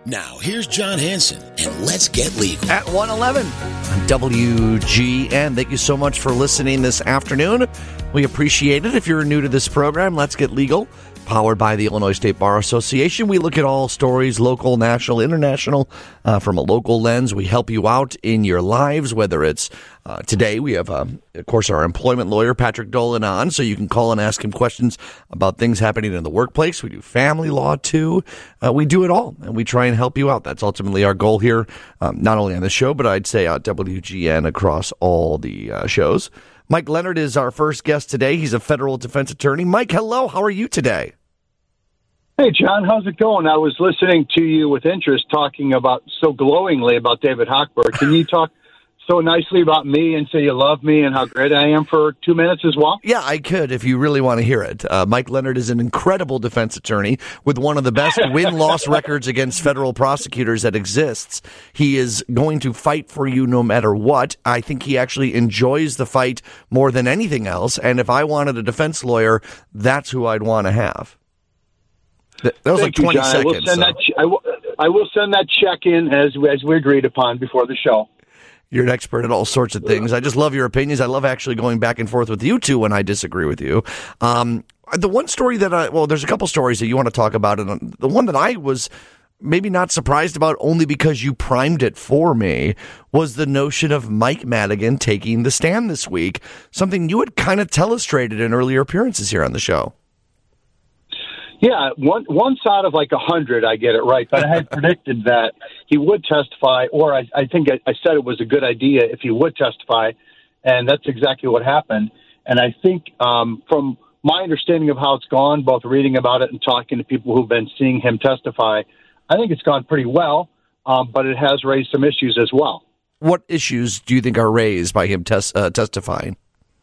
Now, here's John Hanson, and let's get legal. At 1:11 on WGN. Thank you so much for listening this afternoon. We appreciate it. If you're new to this program, Let's Get Legal, powered by the Illinois State Bar Association. We look at all stories, local, national, international, from a local lens. We help you out in your lives, whether it's today we have, of course, our employment lawyer, Patrick Dolan, on, so you can call and ask him questions about things happening in the workplace. We do family law, too. We do it all, and we try and help you out. That's ultimately our goal here, not only on this show, but I'd say at WGN across all the shows. Mike Leonard is our first guest today. He's a federal defense attorney. Mike, hello. How are you today? Hey, John, how's it going? I was listening to you with interest talking about so glowingly about David Hochberg. Can you talk so nicely about me and say you love me and how great I am for 2 minutes as well? Yeah, I could if you really want to hear it. Mike Leonard is an incredible defense attorney with one of the best win-loss records against federal prosecutors that exists. He is going to fight for you no matter what. I think he actually enjoys the fight more than anything else. And if I wanted a defense lawyer, that's who I'd want to have. That was like 20 seconds. I will send that check in as we agreed upon before the show. You're an expert at all sorts of things. I just love your opinions. I love actually going back and forth with you two when I disagree with you. The one story that there's a couple stories that you want to talk about, and the one that I was maybe not surprised about only because you primed it for me was the notion of Mike Madigan taking the stand this week, something you had kind of telestrated in earlier appearances here on the show. Yeah, once out of like 100, I get it right. But I had predicted that he would testify, or I think I said it was a good idea if he would testify, and that's exactly what happened. And I think from my understanding of how it's gone, both reading about it and talking to people who've been seeing him testify, I think it's gone pretty well, but it has raised some issues as well. What issues do you think are raised by him testifying?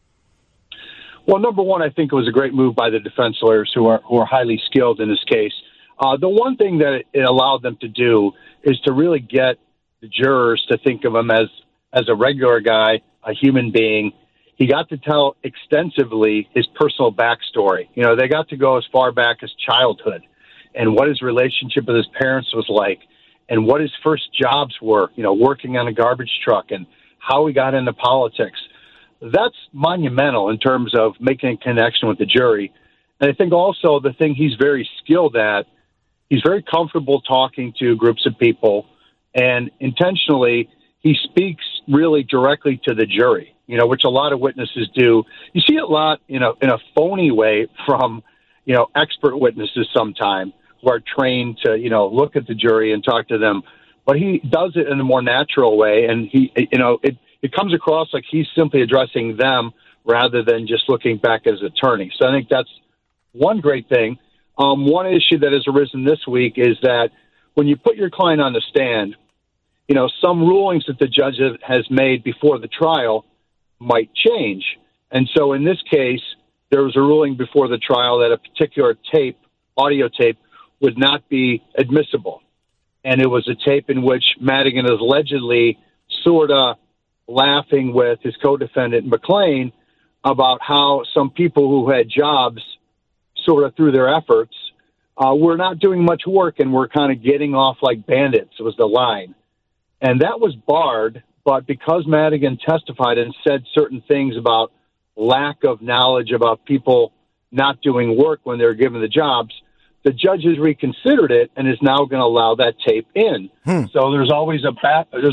Well, number one, I think it was a great move by the defense lawyers who are highly skilled in this case. The one thing that it allowed them to do is to really get the jurors to think of him as a regular guy, a human being. He got to tell extensively his personal backstory. You know, they got to go as far back as childhood and what his relationship with his parents was like and what his first jobs were, you know, working on a garbage truck and how he got into politics. That's monumental in terms of making a connection with the jury. And I think also the thing he's very skilled at, he's very comfortable talking to groups of people, and intentionally he speaks really directly to the jury, you know, which a lot of witnesses do. You see it a lot, you know, in a phony way from, you know, expert witnesses sometimes who are trained to, you know, look at the jury and talk to them. But he does it in a more natural way, and he, you know, it comes across like he's simply addressing them rather than just looking back as an attorney. So I think that's one great thing. One issue that has arisen this week is that when you put your client on the stand, you know, some rulings that the judge has made before the trial might change. And so in this case, there was a ruling before the trial that a particular tape, audio tape, would not be admissible. And it was a tape in which Madigan is allegedly sort of laughing with his co-defendant McLean about how some people who had jobs sort of through their efforts were not doing much work and were kind of getting off like bandits, was the line. And that was barred, but because Madigan testified and said certain things about lack of knowledge about people not doing work when they're given the jobs, the judge has reconsidered it and is now going to allow that tape in. So there's always a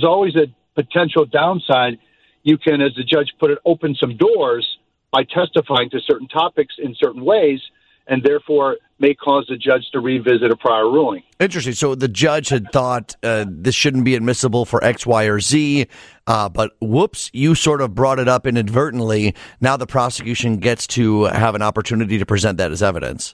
potential downside. You can, as the judge put it, open some doors by testifying to certain topics in certain ways, and therefore may cause the judge to revisit a prior ruling. Interesting. So the judge had thought this shouldn't be admissible for X, Y, or Z, but whoops, you sort of brought it up inadvertently. Now the prosecution gets to have an opportunity to present that as evidence.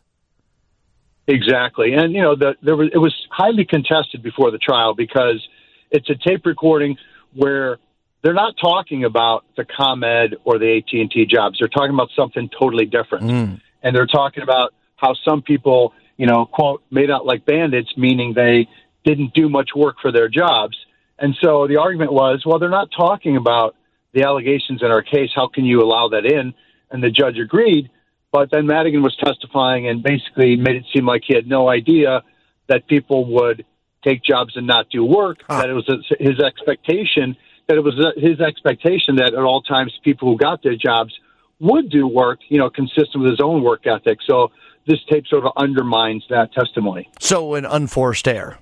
Exactly. And, you know, it was highly contested before the trial because it's a tape recording where they're not talking about the ComEd or the AT&T jobs. They're talking about something totally different. And they're talking about how some people, you know, quote, made out like bandits, meaning they didn't do much work for their jobs. And so the argument was, well, they're not talking about the allegations in our case. How can you allow that in? And the judge agreed. But then Madigan was testifying and basically made it seem like he had no idea that people would take jobs and not do work. That it was his expectation that at all times people who got their jobs would do work, consistent with his own work ethic. So this tape sort of undermines that testimony. So an unforced error.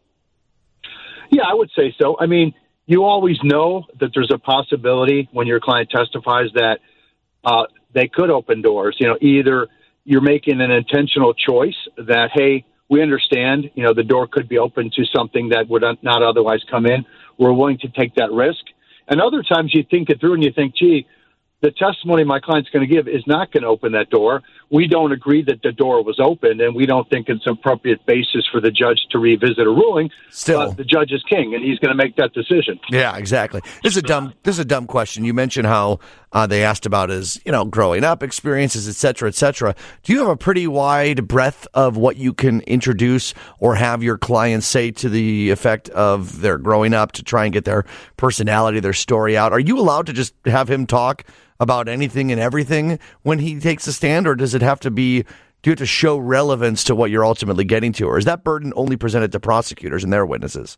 Yeah, I would say so. I mean, you always know that there's a possibility when your client testifies that they could open doors. Either you're making an intentional choice that, hey, we understand, the door could be open to something that would not otherwise come in. We're willing to take that risk. And other times you think it through and you think, gee, the testimony my client's going to give is not going to open that door. We don't agree that the door was open, and we don't think it's an appropriate basis for the judge to revisit a ruling. Still, the judge is king, and he's going to make that decision. Yeah, exactly. This is a dumb question. You mentioned how they asked about his, growing up experiences, et cetera, et cetera. Do you have a pretty wide breadth of what you can introduce or have your clients say to the effect of their growing up to try and get their personality, their story out? Are you allowed to just have him talk about anything and everything when he takes a stand, or does it have to be, do you have to show relevance to what you're ultimately getting to, or is that burden only presented to prosecutors and their witnesses?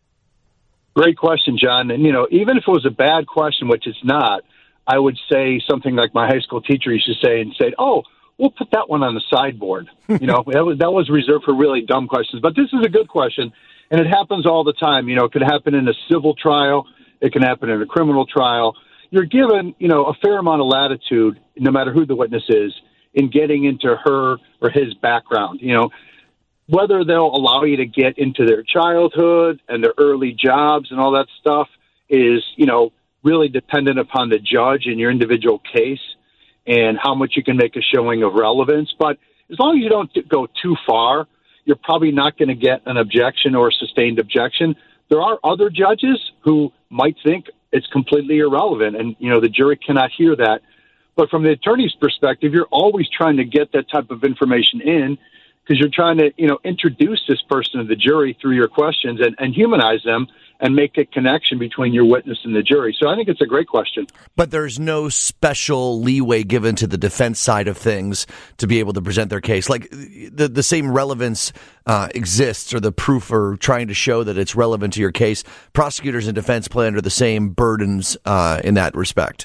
Great question, John. And, even if it was a bad question, which it's not, I would say something like my high school teacher used to say, oh, we'll put that one on the sideboard. That was reserved for really dumb questions. But this is a good question, and it happens all the time. It could happen in a civil trial. It can happen in a criminal trial. You're given, a fair amount of latitude, no matter who the witness is, in getting into her or his background. Whether they'll allow you to get into their childhood and their early jobs and all that stuff is, really dependent upon the judge in your individual case and how much you can make a showing of relevance. But as long as you don't go too far, you're probably not going to get an objection or a sustained objection. There are other judges who might think it's completely irrelevant, and, the jury cannot hear that. But from the attorney's perspective, you're always trying to get that type of information in because you're trying to, introduce this person to the jury through your questions and humanize them and make a connection between your witness and the jury. So I think it's a great question. But there's no special leeway given to the defense side of things to be able to present their case. Like the same relevance exists, or the proof or trying to show that it's relevant to your case. Prosecutors and defense play under the same burdens in that respect.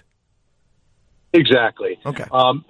Exactly. Okay.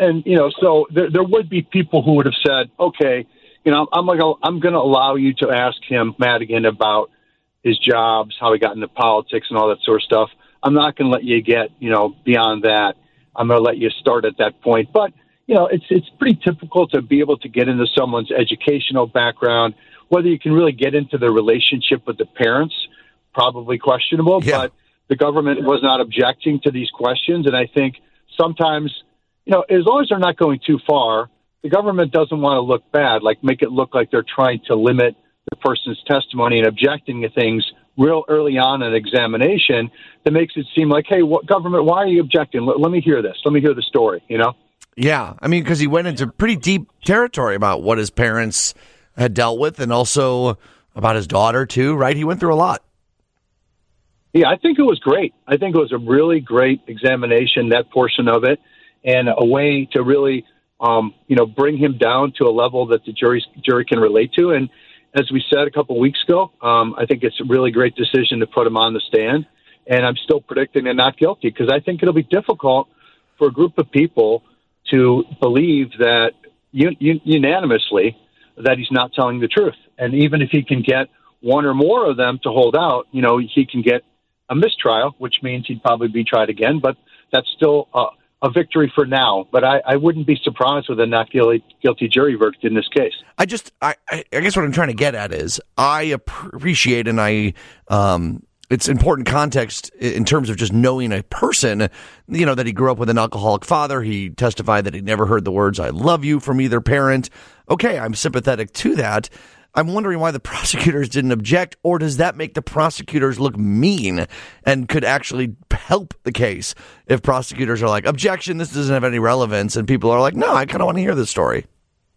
So there would be people who would have said, okay, I'm going to allow you to ask him, Madigan, about his jobs, how he got into politics and all that sort of stuff. I'm not going to let you get, beyond that. I'm going to let you start at that point. But, it's pretty typical to be able to get into someone's educational background, whether you can really get into the relationship with the parents, probably questionable. Yeah. But the government was not objecting to these questions. And I think sometimes, as long as they're not going too far, the government doesn't want to look bad, like make it look like they're trying to limit the person's testimony and objecting to things real early on in examination that makes it seem like, hey, what government, why are you objecting? Let me hear this. Let me hear the story, Yeah, I mean, because he went into pretty deep territory about what his parents had dealt with and also about his daughter, too, right? He went through a lot. Yeah, I think it was great. I think it was a really great examination, that portion of it, and a way to really, bring him down to a level that the jury can relate to. And as we said a couple of weeks ago, I think it's a really great decision to put him on the stand. And I'm still predicting him not guilty because I think it'll be difficult for a group of people to believe that unanimously that he's not telling the truth. And even if he can get one or more of them to hold out, he can get a mistrial, which means he'd probably be tried again. But that's still a victory for now. But I wouldn't be surprised with a not guilty jury verdict in this case. I guess what I'm trying to get at is I appreciate and it's important context in terms of just knowing a person, that he grew up with an alcoholic father. He testified that he never heard the words, "I love you" from either parent. Okay, I'm sympathetic to that. I'm wondering why the prosecutors didn't object, or does that make the prosecutors look mean and could actually help the case if prosecutors are like, objection, this doesn't have any relevance, and people are like, no, I kind of want to hear this story.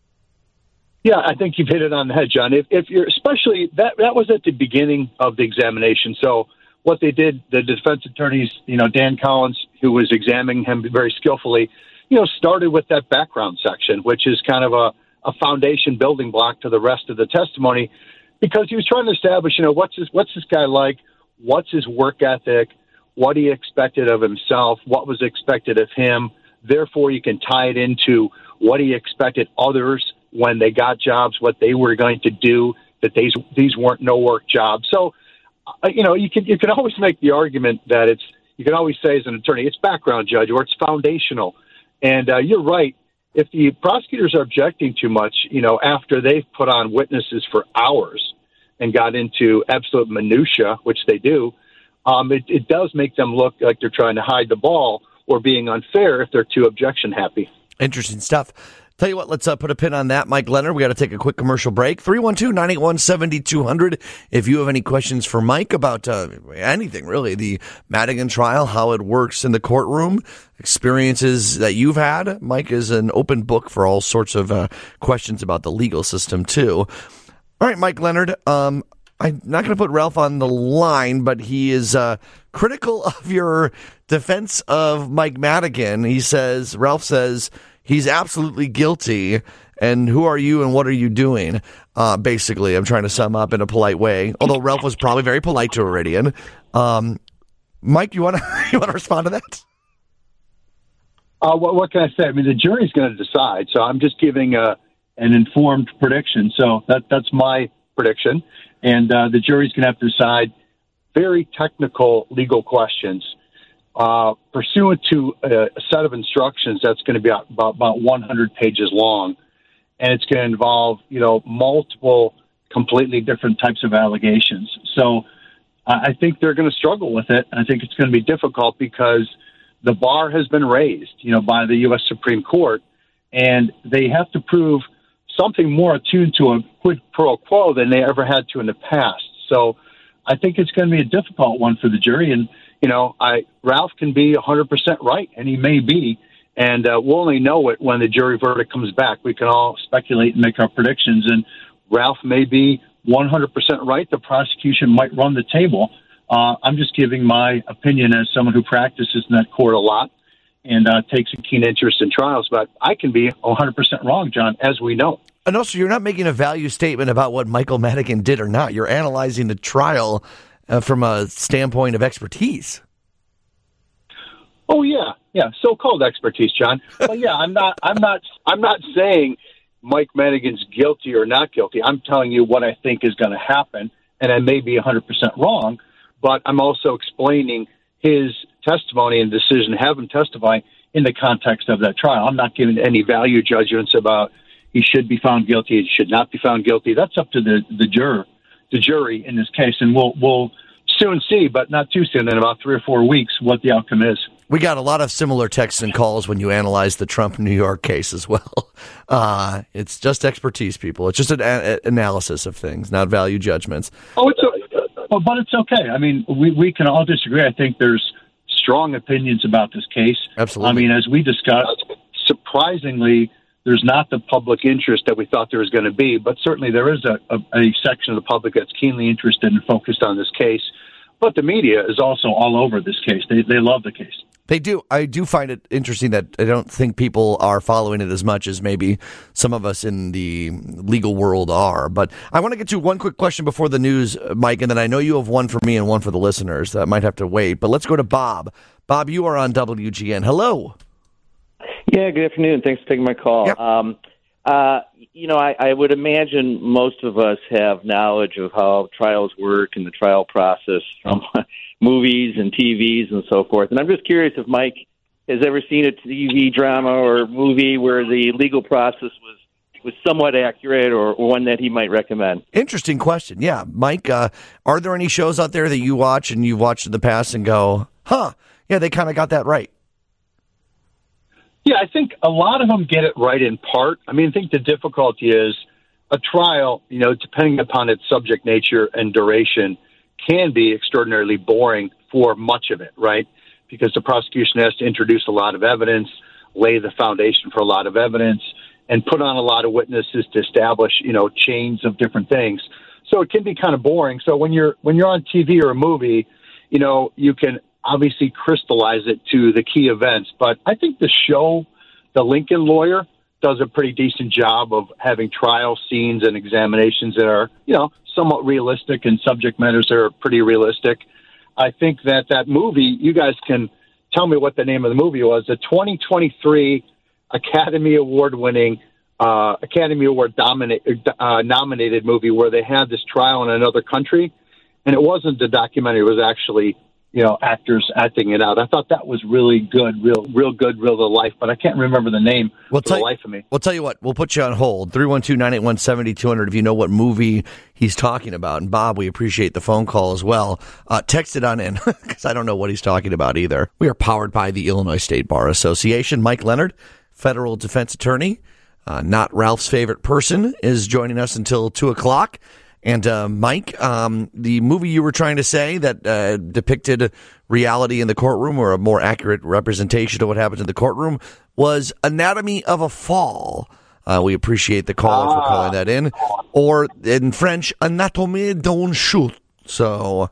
Yeah, I think you've hit it on the head, John. If you're, especially that was at the beginning of the examination. So what they did, the defense attorneys, Dan Collins, who was examining him very skillfully, started with that background section, which is kind of a foundation building block to the rest of the testimony. because he was trying to establish, what's this guy like? What's his work ethic? What he expected of himself? What was expected of him? Therefore, you can tie it into what he expected others when they got jobs, what they were going to do, that these weren't no-work jobs. So, you can always make the argument that you can always say as an attorney, it's background, Judge, or it's foundational. And you're right. If the prosecutors are objecting too much, after they've put on witnesses for hours and got into absolute minutia, which they do, it does make them look like they're trying to hide the ball or being unfair if they're too objection happy. Interesting stuff. Tell you what, let's put a pin on that, Mike Leonard. We got to take a quick commercial break. 312-981-7200. If you have any questions for Mike about anything, really, the Madigan trial, how it works in the courtroom, experiences that you've had, Mike is an open book for all sorts of questions about the legal system, too. All right, Mike Leonard, I'm not going to put Ralph on the line, but he is critical of your defense of Mike Madigan. Ralph says, he's absolutely guilty, and who are you and what are you doing? Basically, I'm trying to sum up in a polite way, although Ralph was probably very polite to Iridian. Mike, you want to respond to that? What can I say? I mean, the jury's going to decide, so I'm just giving an informed prediction. So that's my prediction, and the jury's going to have to decide very technical legal questions. Pursuant to a set of instructions that's going to be about 100 pages long, and it's going to involve, multiple completely different types of allegations. So I think they're going to struggle with it. I think it's going to be difficult because the bar has been raised, by the U.S. Supreme Court, and they have to prove something more attuned to a quid pro quo than they ever had to in the past. So I think it's going to be a difficult one for the jury, and Ralph can be 100% right, and he may be, and we'll only know it when the jury verdict comes back. We can all speculate and make our predictions, and Ralph may be 100% right. The prosecution might run the table. I'm just giving my opinion as someone who practices in that court a lot and takes a keen interest in trials, but I can be 100% wrong, John, as we know. And also, you're not making a value statement about what Michael Madigan did or not. You're analyzing the trial from a standpoint of expertise. Oh yeah, so-called expertise, John. But yeah, I'm not saying Mike Madigan's guilty or not guilty. I'm telling you what I think is going to happen, and I may be 100% wrong. But I'm also explaining his testimony and decision to have him testify in the context of that trial. I'm not giving any value judgments about he should be found guilty, he should not be found guilty. That's up to the jury in this case, and we'll soon see, but not too soon, in about 3 or 4 weeks, what the outcome is. We got a lot of similar texts and calls when you analyze the Trump New York case as well. It's just expertise, people. It's just an analysis of things, not value judgments. But it's okay. I mean, we can all disagree. I think there's strong opinions about this case. Absolutely. I mean, as we discussed, surprisingly, there's not the public interest that we thought there was going to be, but certainly there is a section of the public that's keenly interested and focused on this case. But the media is also all over this case. They love the case. They do. I do find it interesting that I don't think people are following it as much as maybe some of us in the legal world are. But I want to get to one quick question before the news, Mike, and then I know you have one for me and one for the listeners that might have to wait. But let's go to Bob. Bob, you are on WGN. Hello. Yeah, good afternoon. Thanks for taking my call. Yep. I would imagine most of us have knowledge of how trials work and the trial process from movies and TVs and so forth. And I'm just curious if Mike has ever seen a TV drama or movie where the legal process was somewhat accurate or one that he might recommend. Interesting question. Yeah. Mike, are there any shows out there that you watch and you've watched in the past and go, yeah, they kind of got that right? Yeah, I think a lot of them get it right in part. I mean, I think the difficulty is a trial, depending upon its subject nature and duration, can be extraordinarily boring for much of it, right? Because the prosecution has to introduce a lot of evidence, lay the foundation for a lot of evidence, and put on a lot of witnesses to establish, chains of different things. So it can be kind of boring. So when you're on TV or a movie, you can obviously crystallize it to the key events. But I think the show, The Lincoln Lawyer, does a pretty decent job of having trial scenes and examinations that are, somewhat realistic in subject matters that are pretty realistic. I think that movie, you guys can tell me what the name of the movie was, the 2023 Academy Award winning, Academy Award nominated movie where they had this trial in another country. And it wasn't the documentary, it was actually, actors acting it out. I thought that was really good, real good, real to life, but I can't remember the name for the life of me. We'll tell you what, we'll put you on hold. 312-981-7200 if you know what movie he's talking about. And Bob, we appreciate the phone call as well. Text it on in, because I don't know what he's talking about either. We are powered by the Illinois State Bar Association. Mike Leonard, federal defense attorney, not Ralph's favorite person, is joining us until 2 o'clock. And Mike, the movie you were trying to say that depicted reality in the courtroom, or a more accurate representation of what happens in the courtroom, was Anatomy of a Fall. We appreciate the caller for calling that in. Or in French, Anatomie d'un chute. So,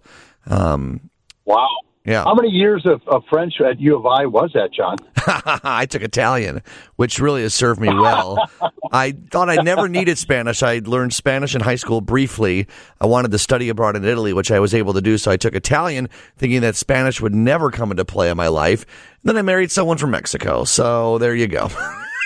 wow. Yeah. How many years of French at U of I was that, John? I took Italian, which really has served me well. I thought I never needed Spanish. I learned Spanish in high school briefly. I wanted to study abroad in Italy, which I was able to do, so I took Italian, thinking that Spanish would never come into play in my life. And then I married someone from Mexico, so there you go.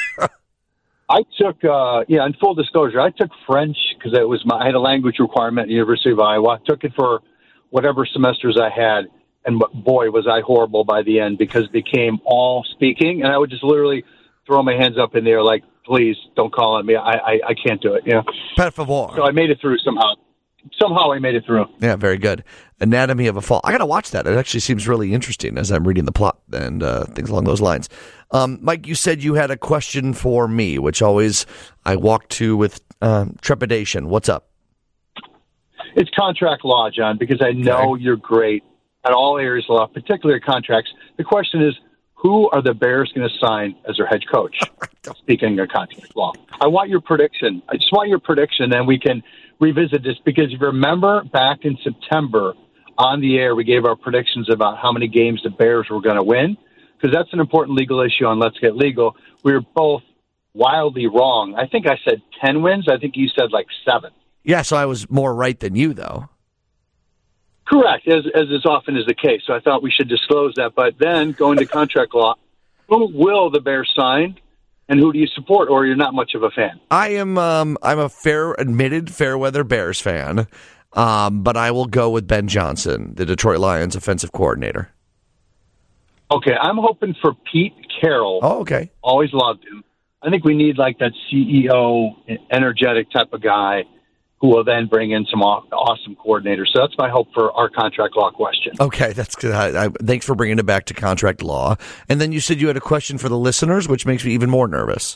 I took, in full disclosure, I took French because I had a language requirement at the University of Iowa. I took it for whatever semesters I had. And boy, was I horrible by the end, because it became all speaking. And I would just literally throw my hands up in the air like, please don't call on me. I can't do it. Per favor. So I made it through somehow. Somehow I made it through. Yeah, very good. Anatomy of a Fall. I got to watch that. It actually seems really interesting as I'm reading the plot and things along those lines. Mike, you said you had a question for me, which always I walk to with trepidation. What's up? It's contract law, John, because I know you're great at all areas of law, particularly contracts. The question is, who are the Bears going to sign as their head coach? Speaking of contract law, I want your prediction. I just want your prediction, and we can revisit this, because if you remember back in September on the air, we gave our predictions about how many games the Bears were going to win, because that's an important legal issue on Let's Get Legal. We were both wildly wrong. I think I said 10 wins. I think you said like 7. Yeah, so I was more right than you, though. Correct, as is often is the case. So I thought we should disclose that. But then, going to contract law, who will the Bears sign, and who do you support, or you're not much of a fan? I'm a admitted fair-weather Bears fan, but I will go with Ben Johnson, the Detroit Lions offensive coordinator. Okay, I'm hoping for Pete Carroll. Oh, okay. Always loved him. I think we need like that CEO, energetic type of guy, who will then bring in some awesome coordinators. So that's my hope for our contract law question. Okay, that's good. Thanks for bringing it back to contract law. And then you said you had a question for the listeners, which makes me even more nervous.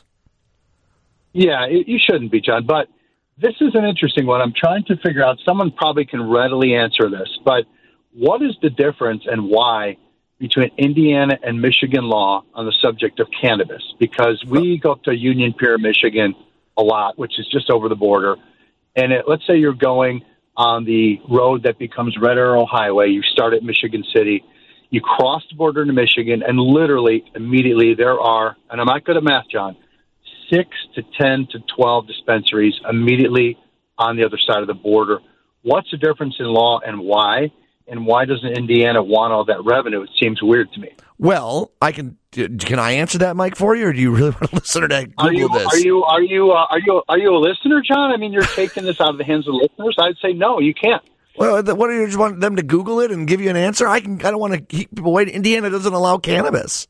Yeah, you shouldn't be, John. But this is an interesting one. I'm trying to figure out. Someone probably can readily answer this. But what is the difference and why between Indiana and Michigan law on the subject of cannabis? Because we go up to Union Pier, Michigan a lot, which is just over the border. And let's say you're going on the road that becomes Red Arrow Highway. You start at Michigan City. You cross the border into Michigan, and literally immediately there are, and I'm not good at math, John, 6 to 10 to 12 dispensaries immediately on the other side of the border. What's the difference in law, and why? And why doesn't Indiana want all that revenue? It seems weird to me. Well, can I answer that, Mike, for you, or do you really want to listen to Google this? Are you a listener, John? I mean, you're taking this out of the hands of the listeners. I'd say no, you can't. Well, what do you just want them to Google it and give you an answer? I don't want to keep people waiting. Indiana doesn't allow cannabis.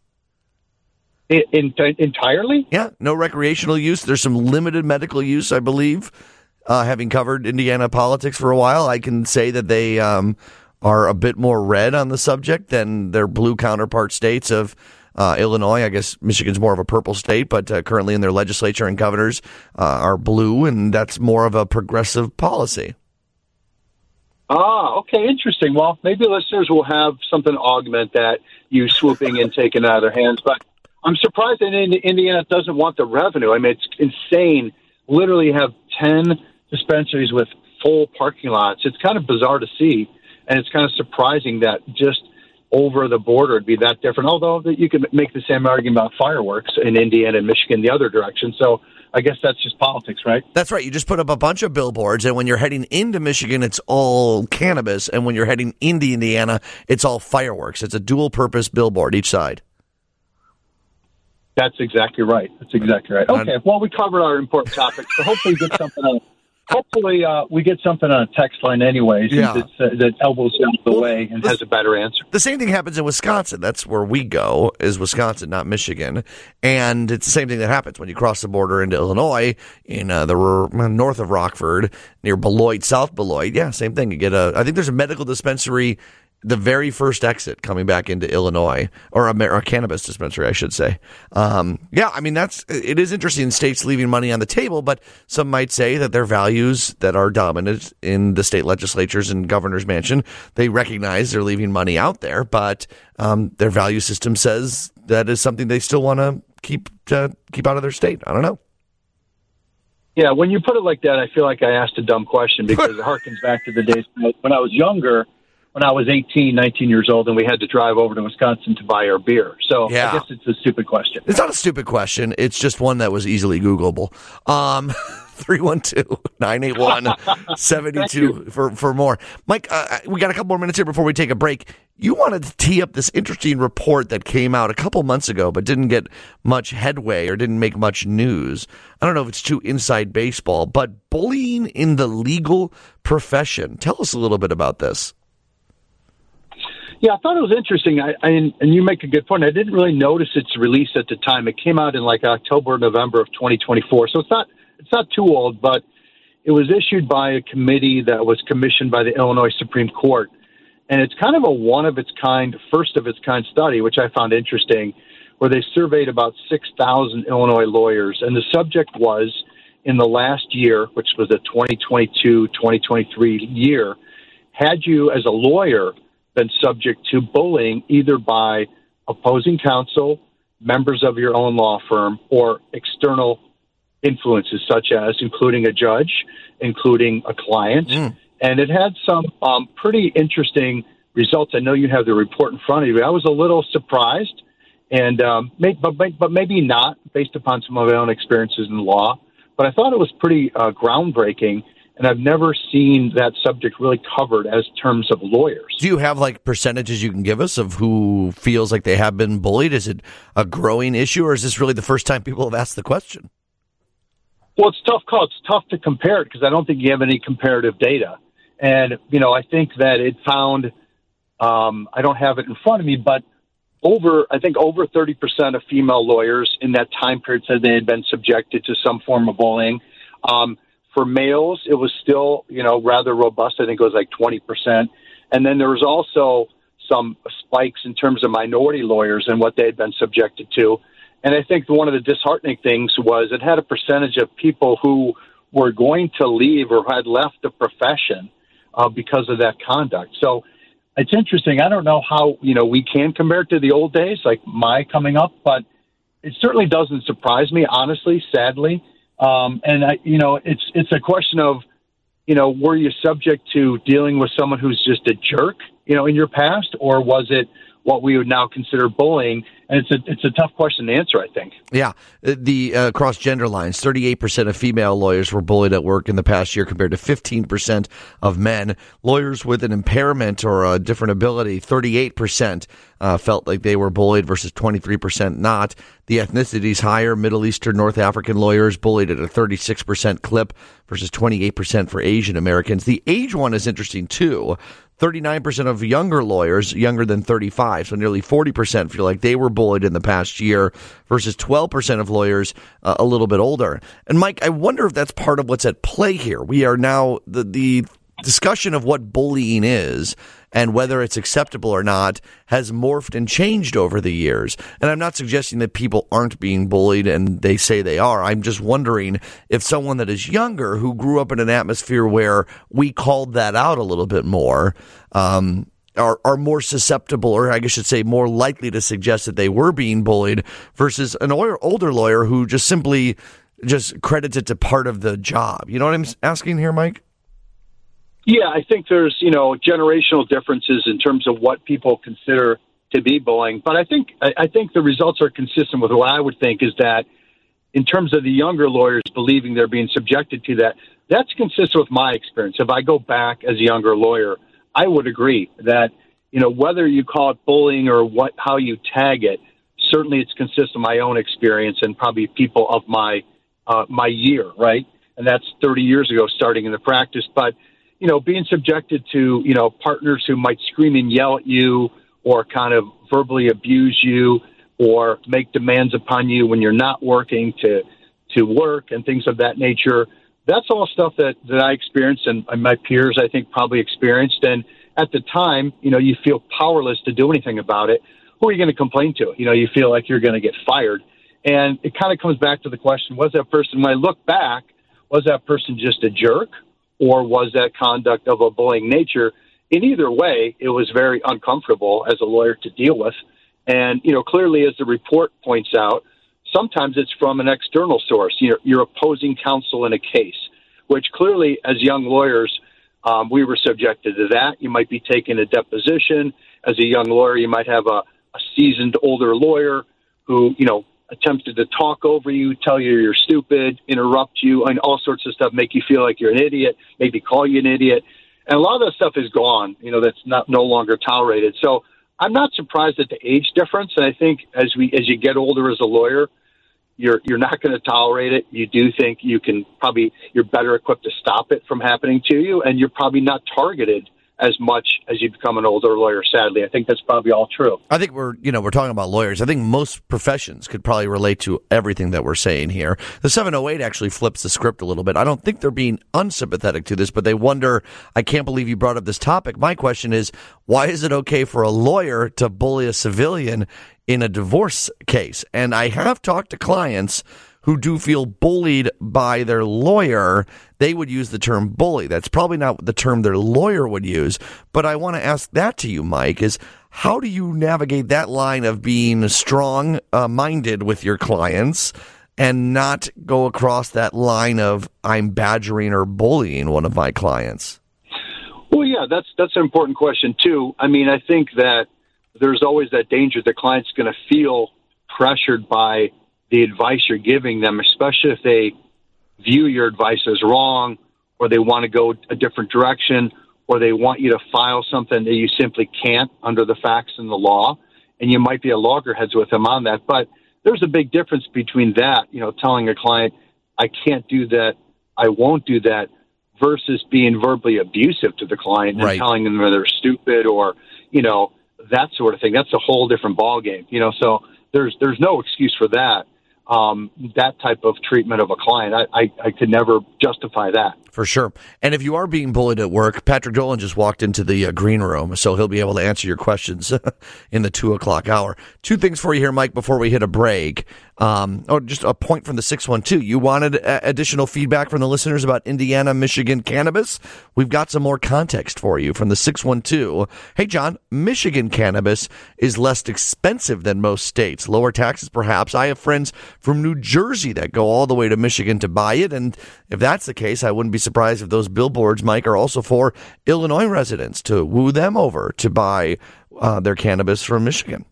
Entirely? Yeah, no recreational use. There's some limited medical use, I believe. Having covered Indiana politics for a while, I can say that they are a bit more red on the subject than their blue counterpart states of Illinois. I guess Michigan's more of a purple state, but currently in their legislature and governors are blue, and that's more of a progressive policy. Okay, interesting. Well, maybe listeners will have something to augment that, you swooping and taking it out of their hands. But I'm surprised that Indiana doesn't want the revenue. I mean, it's insane. Literally have 10 dispensaries with full parking lots. It's kind of bizarre to see. And it's kind of surprising that just over the border it'd be that different. Although you could make the same argument about fireworks in Indiana and Michigan the other direction. So I guess that's just politics, right? That's right. You just put up a bunch of billboards, and when you're heading into Michigan, it's all cannabis, and when you're heading into Indiana, it's all fireworks. It's a dual-purpose billboard each side. That's exactly right. Okay, well, we covered our important topics, so hopefully we get something on. Hopefully, we get something on a text line anyways that elbows out the way and has a better answer. The same thing happens in Wisconsin. That's where we go, is Wisconsin, not Michigan. And it's the same thing that happens when you cross the border into Illinois, in the north of Rockford, near Beloit, South Beloit. Yeah, same thing. You get I think there's a medical dispensary, the very first exit coming back into Illinois, or a cannabis dispensary, I should say. It is interesting, states leaving money on the table, but some might say that their values that are dominant in the state legislatures and governor's mansion, they recognize they're leaving money out there, but their value system says that is something they still want to keep out of their state. I don't know. Yeah, when you put it like that, I feel like I asked a dumb question because it harkens back to the days when I was younger. When I was 18, 19 years old, and we had to drive over to Wisconsin to buy our beer. So I guess it's a stupid question. It's not a stupid question. It's just one that was easily Googleable. 312-981-72 for more. Mike, we got a couple more minutes here before we take a break. You wanted to tee up this interesting report that came out a couple months ago but didn't get much headway or didn't make much news. I don't know if it's too inside baseball, but bullying in the legal profession. Tell us a little bit about this. Yeah, I thought it was interesting, and you make a good point. I didn't really notice its release at the time. It came out in like October, November of 2024, so it's not too old, but it was issued by a committee that was commissioned by the Illinois Supreme Court, and it's kind of a first of its kind study, which I found interesting, where they surveyed about 6,000 Illinois lawyers, and the subject was, in the last year, which was the 2022-2023 year, had you as a lawyer been subject to bullying either by opposing counsel, members of your own law firm, or external influences, such as including a judge, including a client. And it had some pretty interesting results. I know you have the report in front of you. I was a little surprised, and but maybe not, based upon some of my own experiences in law. But I thought it was pretty groundbreaking. And I've never seen that subject really covered as terms of lawyers. Do you have percentages you can give us of who feels like they have been bullied? Is it a growing issue, or is this really the first time people have asked the question? Well, it's tough call. It's tough to compare it because I don't think you have any comparative data. And, I think that it found, I don't have it in front of me, but over 30% of female lawyers in that time period said they had been subjected to some form of bullying. For males, it was still, rather robust. I think it was like 20%. And then there was also some spikes in terms of minority lawyers and what they had been subjected to. And I think one of the disheartening things was it had a percentage of people who were going to leave or had left the profession because of that conduct. So it's interesting. I don't know how, we can compare it to the old days, like my coming up, but it certainly doesn't surprise me, honestly, sadly. It's a question of, were you subject to dealing with someone who's just a jerk, in your past, or was it what we would now consider bullying? And it's a tough question to answer, I think. Yeah. The cross gender lines, 38% of female lawyers were bullied at work in the past year compared to 15% of men. Lawyers with an impairment or a different ability, 38% felt like they were bullied versus 23% not. The ethnicities higher, Middle Eastern, North African lawyers bullied at a 36% clip versus 28% for Asian Americans. The age one is interesting too. 39% of younger lawyers, younger than 35, so nearly 40% feel like they were bullied in the past year versus 12% of lawyers a little bit older. And Mike, I wonder if that's part of what's at play here. We are now, the discussion of what bullying is and whether it's acceptable or not has morphed and changed over the years. And I'm not suggesting that people aren't being bullied and they say they are. I'm just wondering if someone that is younger who grew up in an atmosphere where we called that out a little bit more are more susceptible, or I guess I should say more likely to suggest that they were being bullied versus an older lawyer who just simply credits it to part of the job. You know what I'm asking here, Mike? Yeah, I think there's, generational differences in terms of what people consider to be bullying. But I think the results are consistent with what I would think is that in terms of the younger lawyers believing they're being subjected to that, that's consistent with my experience. If I go back as a younger lawyer, I would agree that, whether you call it bullying or how you tag it, certainly it's consistent with my own experience and probably people of my year, right? And that's 30 years ago starting in the practice. But being subjected to, partners who might scream and yell at you or kind of verbally abuse you or make demands upon you when you're not working to work and things of that nature, that's all stuff that I experienced and my peers, I think, probably experienced. And at the time, you feel powerless to do anything about it. Who are you going to complain to? You feel like you're going to get fired. And it kind of comes back to the question, was that person, when I look back, was that person just a jerk? Or was that conduct of a bullying nature? In either way, it was very uncomfortable as a lawyer to deal with. And, clearly, as the report points out, sometimes it's from an external source. You're opposing counsel in a case, which clearly, as young lawyers, we were subjected to that. You might be taking a deposition. As a young lawyer, you might have a seasoned older lawyer who, attempted to talk over you, tell you you're stupid, interrupt you, and all sorts of stuff, make you feel like you're an idiot, maybe call you an idiot. And a lot of that stuff is gone, that's no longer tolerated. So I'm not surprised at the age difference. And I think as you get older as a lawyer, you're not going to tolerate it. You do think you're better equipped to stop it from happening to you, and you're probably not targeted as much as you become an older lawyer, sadly. I think that's probably all true. I think we're talking about lawyers. I think most professions could probably relate to everything that we're saying here. The 708 actually flips the script a little bit. I don't think they're being unsympathetic to this, but they wonder, I can't believe you brought up this topic. My question is, why is it okay for a lawyer to bully a civilian in a divorce case? And I have talked to clients who do feel bullied by their lawyer. They would use the term bully. That's probably not the term their lawyer would use. But I want to ask that to you, Mike, is how do you navigate that line of being strong-minded with your clients and not go across that line of I'm badgering or bullying one of my clients? Well, yeah, that's an important question, too. I mean, I think that there's always that danger the client's going to feel pressured by the advice you're giving them, especially if they view your advice as wrong, or they want to go a different direction, or they want you to file something that you simply can't under the facts and the law, and you might be at loggerheads with them on that. But there's a big difference between that, telling a client, I can't do that, I won't do that, versus being verbally abusive to the client and telling them that they're stupid or, that sort of thing. That's a whole different ballgame, so there's no excuse for that. That type of treatment of a client. I could never justify that. For sure. And if you are being bullied at work, Patrick Dolan just walked into the green room, so he'll be able to answer your questions in the 2:00 hour. Two things for you here, Mike, before we hit a break. Or just a point from the 612. You wanted additional feedback from the listeners about Indiana, Michigan cannabis? We've got some more context for you from the 612. Hey, John, Michigan cannabis is less expensive than most states. Lower taxes, perhaps. I have friends from New Jersey that go all the way to Michigan to buy it, and if that's the case, I wouldn't be surprised if those billboards, Mike, are also for Illinois residents to woo them over to buy their cannabis from Michigan.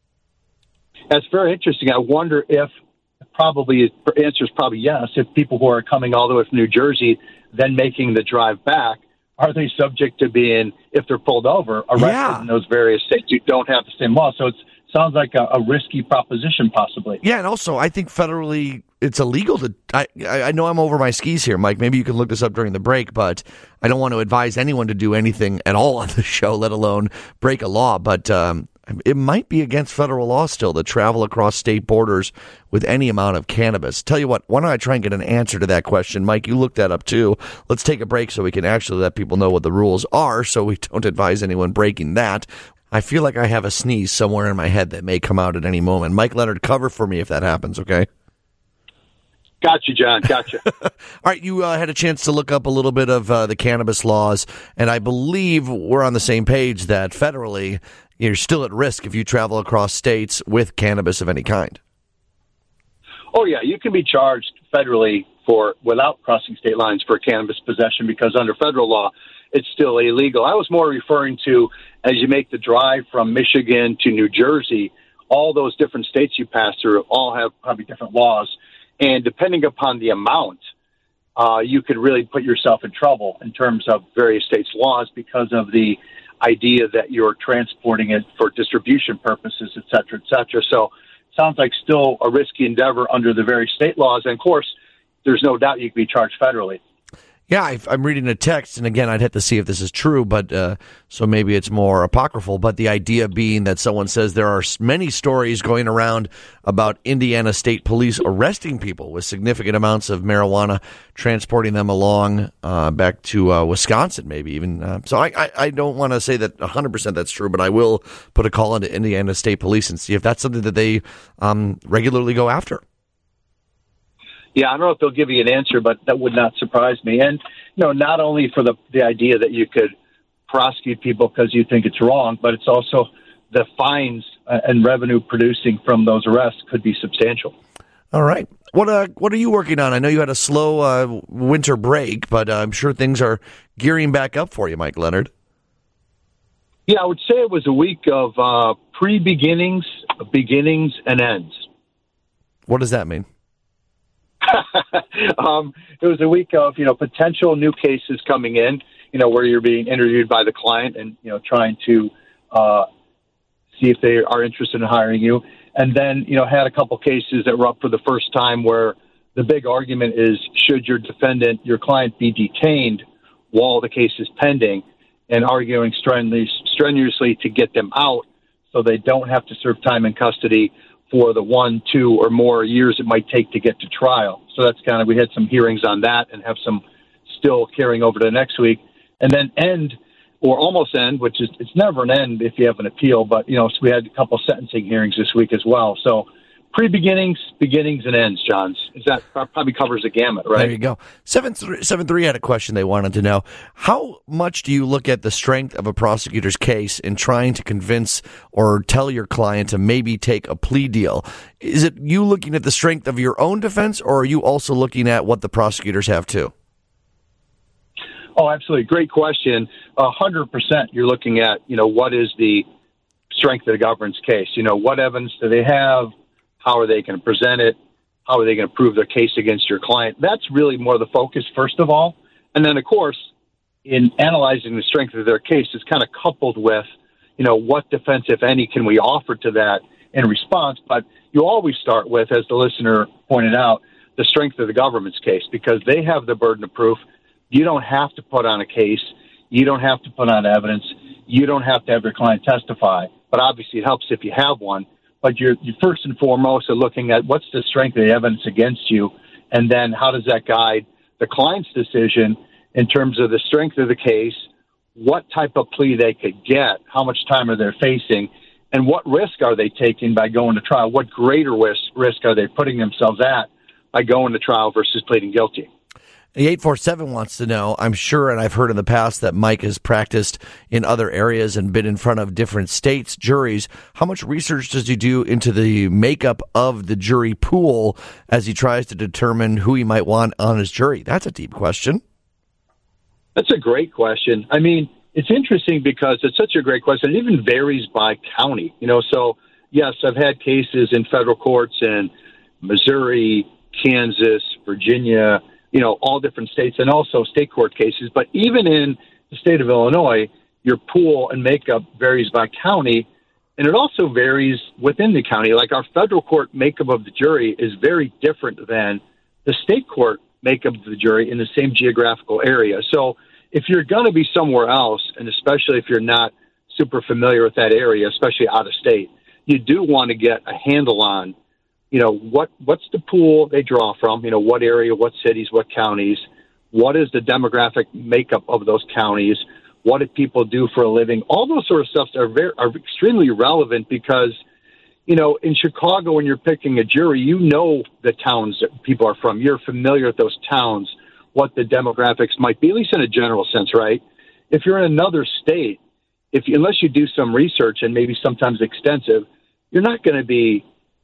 That's very interesting. I wonder if the answer is probably yes. If people who are coming all the way from New Jersey, then making the drive back, are they subject to being, if they're pulled over, arrested in those various states who don't have the same law? So it sounds like a risky proposition, possibly. Yeah, and also I think federally it's illegal to. I know I'm over my skis here, Mike. Maybe you can look this up during the break, but I don't want to advise anyone to do anything at all on the show, let alone break a law. But it might be against federal law still to travel across state borders with any amount of cannabis. Tell you what, why don't I try and get an answer to that question? Mike, you looked that up too. Let's take a break so we can actually let people know what the rules are so we don't advise anyone breaking that. I feel like I have a sneeze somewhere in my head that may come out at any moment. Mike Leonard, cover for me if that happens, okay? Gotcha, John. Gotcha. All right, you had a chance to look up a little bit of the cannabis laws, and I believe we're on the same page that federally you're still at risk if you travel across states with cannabis of any kind. Oh, yeah. You can be charged federally without crossing state lines for cannabis possession because under federal law, it's still illegal. I was more referring to as you make the drive from Michigan to New Jersey, all those different states you pass through all have probably different laws. And depending upon the amount, you could really put yourself in trouble in terms of various states' laws because of the idea that you're transporting it for distribution purposes, et cetera, et cetera. So it sounds like still a risky endeavor under the various state laws. And, of course, there's no doubt you can be charged federally. Yeah, I'm reading a text, and again, I'd have to see if this is true, but so maybe it's more apocryphal. But the idea being that someone says there are many stories going around about Indiana State Police arresting people with significant amounts of marijuana, transporting them along back to Wisconsin, maybe even. So I don't want to say that 100% that's true, but I will put a call into Indiana State Police and see if that's something that they regularly go after. Yeah, I don't know if they'll give you an answer, but that would not surprise me. And, not only for the idea that you could prosecute people because you think it's wrong, but it's also the fines and revenue producing from those arrests could be substantial. All right. What are you working on? I know you had a slow winter break, but I'm sure things are gearing back up for you, Mike Leonard. Yeah, I would say it was a week of pre-beginnings, beginnings, and ends. What does that mean? It was a week of, potential new cases coming in, where you're being interviewed by the client and, trying to see if they are interested in hiring you. And then, had a couple cases that were up for the first time where the big argument is, should your client be detained while the case is pending, and arguing strenuously to get them out so they don't have to serve time in custody for the 1, 2, or more years it might take to get to trial. So that's we had some hearings on that and have some still carrying over to the next week. And then end, or almost end, which is, it's never an end if you have an appeal, but, so we had a couple sentencing hearings this week as well. So pre-beginnings, beginnings, and ends, Johns. That probably covers the gamut, right? There you go. 7-3 had a question they wanted to know. How much do you look at the strength of a prosecutor's case in trying to convince or tell your client to maybe take a plea deal? Is it you looking at the strength of your own defense, or are you also looking at what the prosecutors have too? Oh, absolutely. Great question. 100% you're looking at, what is the strength of the government's case? What evidence do they have? How are they going to present it? How are they going to prove their case against your client? That's really more the focus, first of all. And then, of course, in analyzing the strength of their case, it's kind of coupled with, what defense, if any, can we offer to that in response? But you always start with, as the listener pointed out, the strength of the government's case, because they have the burden of proof. You don't have to put on a case. You don't have to put on evidence. You don't have to have your client testify. But obviously it helps if you have one. But you're first and foremost are looking at what's the strength of the evidence against you, and then how does that guide the client's decision in terms of the strength of the case, what type of plea they could get, how much time are they facing, and what risk are they taking by going to trial? What greater risk are they putting themselves at by going to trial versus pleading guilty? The 847 wants to know, I'm sure, and I've heard in the past that Mike has practiced in other areas and been in front of different states' juries. How much research does he do into the makeup of the jury pool as he tries to determine who he might want on his jury? That's a deep question. That's a great question. I mean, it's interesting because it's such a great question. It even varies by county. So, yes, I've had cases in federal courts in Missouri, Kansas, Virginia, all different states, and also state court cases. But even in the state of Illinois, your pool and makeup varies by county, and it also varies within the county. Like our federal court makeup of the jury is very different than the state court makeup of the jury in the same geographical area. So if you're going to be somewhere else, and especially if you're not super familiar with that area, especially out of state, you do want to get a handle on what's the pool they draw from, what area, what cities, what counties, what is the demographic makeup of those counties, what do people do for a living, all those sort of stuff are extremely relevant because, in Chicago, when you're picking a jury, the towns that people are from, you're familiar with those towns, what the demographics might be, at least in a general sense, right? If you're in another state, unless you do some research and maybe sometimes extensive, you're not going to be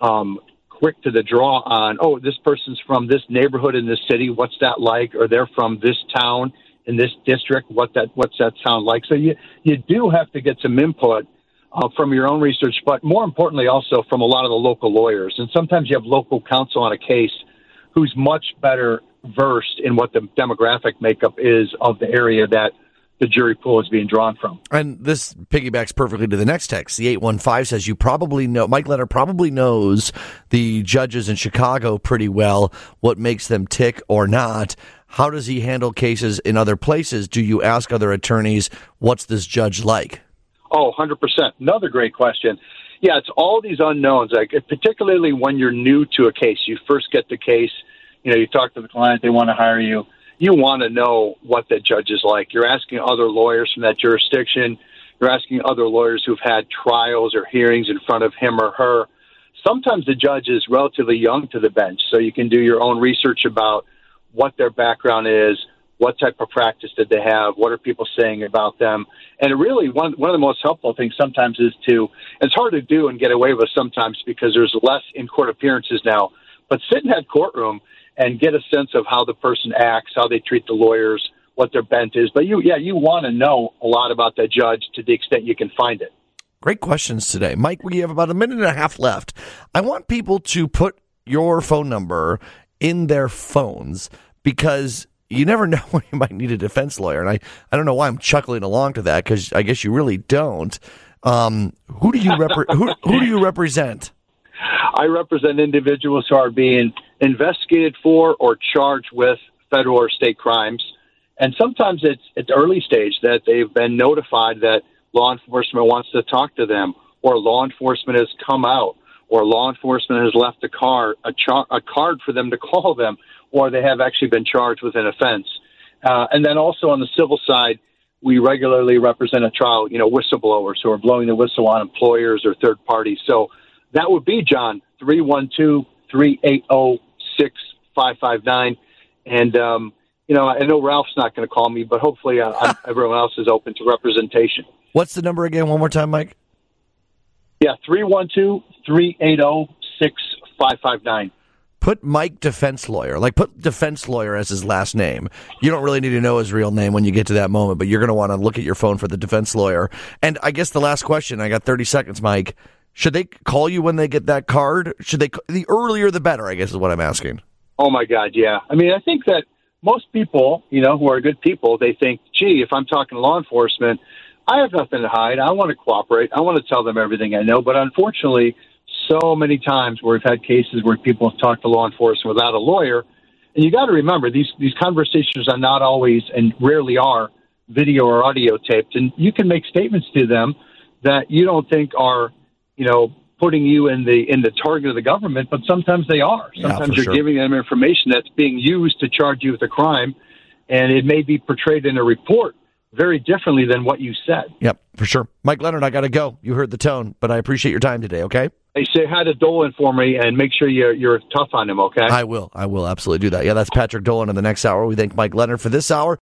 quick to the draw on, this person's from this neighborhood in this city, what's that like? Or they're from this town in this district? What's that sound like? So you do have to get some input from your own research, but more importantly also from a lot of the local lawyers. And sometimes you have local counsel on a case who's much better versed in what the demographic makeup is of the area that the jury pool is being drawn from. And this piggybacks perfectly to the next text. The 815 says you probably know, Mike Leonard probably knows the judges in Chicago pretty well, what makes them tick or not. How does he handle cases in other places? Do you ask other attorneys, what's this judge like? Oh, 100%. Another great question. Yeah, it's all these unknowns, like particularly when you're new to a case. You first get the case, you talk to the client, they want to hire you. You want to know what that judge is like. You're asking other lawyers from that jurisdiction. You're asking other lawyers who've had trials or hearings in front of him or her. Sometimes the judge is relatively young to the bench, so you can do your own research about what their background is, what type of practice did they have, what are people saying about them. And really, one of the most helpful things sometimes is it's hard to do and get away with sometimes because there's less in-court appearances now, but sit in that courtroom and get a sense of how the person acts, how they treat the lawyers, what their bent is. But you want to know a lot about that judge to the extent you can find it. Great questions today. Mike, we have about a minute and a half left. I want people to put your phone number in their phones because you never know when you might need a defense lawyer. And I don't know why I'm chuckling along to that because I guess you really don't. Who do you who do you represent? I represent individuals who are being investigated for or charged with federal or state crimes. And sometimes it's early stage that they've been notified that law enforcement wants to talk to them, or law enforcement has come out, or law enforcement has left a card for them to call them, or they have actually been charged with an offense. And then also on the civil side, we regularly represent at trial, whistleblowers who are blowing the whistle on employers or third parties. So that would be, John, 312-380-6559. And, I know Ralph's not going to call me, but hopefully everyone else is open to representation. What's the number again? One more time, Mike. Yeah, 312-380-6559. Put Mike defense lawyer, put defense lawyer as his last name. You don't really need to know his real name when you get to that moment, but you're going to want to look at your phone for the defense lawyer. And I guess the last question, I got 30 seconds, Mike. Should they call you when they get that card? The earlier the better, I guess is what I'm asking. Oh, my God, yeah. I mean, I think that most people, who are good people, they think, gee, if I'm talking to law enforcement, I have nothing to hide. I want to cooperate. I want to tell them everything I know. But unfortunately, so many times where we've had cases where people have talked to law enforcement without a lawyer. And you got to remember, these conversations are not always and rarely are video or audio taped. And you can make statements to them that you don't think are, putting you in the target of the government, but sometimes they are. Sometimes you're giving them information that's being used to charge you with a crime, and it may be portrayed in a report very differently than what you said. Yep, for sure. Mike Leonard, I got to go. You heard the tone, but I appreciate your time today, okay? Hey, say hi to Dolan for me and make sure you're tough on him, okay? I will absolutely do that. Yeah, that's Patrick Dolan in the next hour. We thank Mike Leonard for this hour.